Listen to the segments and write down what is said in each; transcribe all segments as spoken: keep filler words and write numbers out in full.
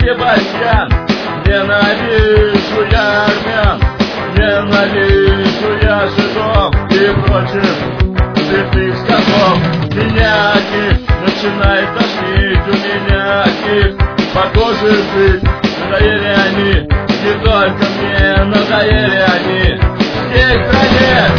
Себастьян. Ненавижу я армян, ненавижу я жидов и прочих святых скотов. Меня от них начинает тошнить, у меня от них похоже жить. Надоели они, не только мне, надоели они всей стране.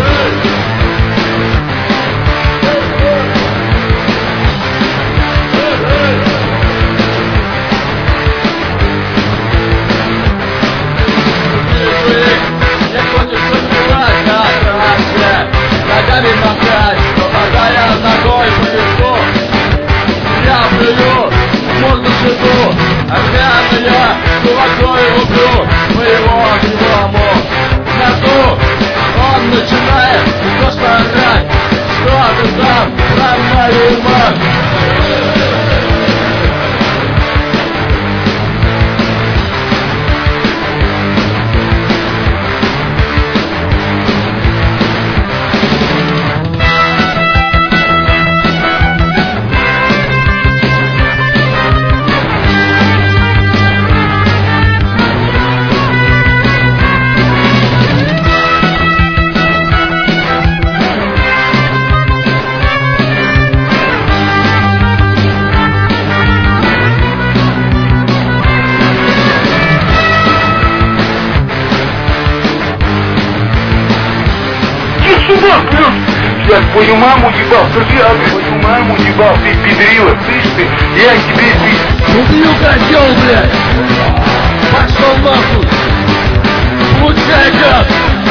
Ногами махать, попадая ногой в лицо. Я плюю в морду шиту, огняная кулакой убью моего кривому носу. Он начинает просто орать, что ты там про мою мать. Я твою маму ебал, скажи адрес, твою маму ебал, ты педрила, слышишь ты? Я тебе ты... Убью козел, блядь! Пошел нахуй! Получай, гад!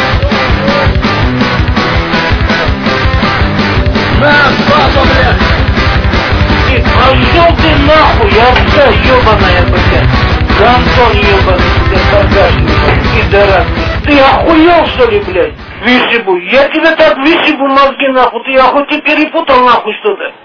На, папа, блядь! И пошел ты нахуй, овца ебаная, блядь! Гантон ебаный, блядь, багажник, пидорас! Ты охуел, что ли, блядь? Высебу, я тебе так высебу мозги, нахуй, ты охуй, ты перепутал, нахуй, что-то.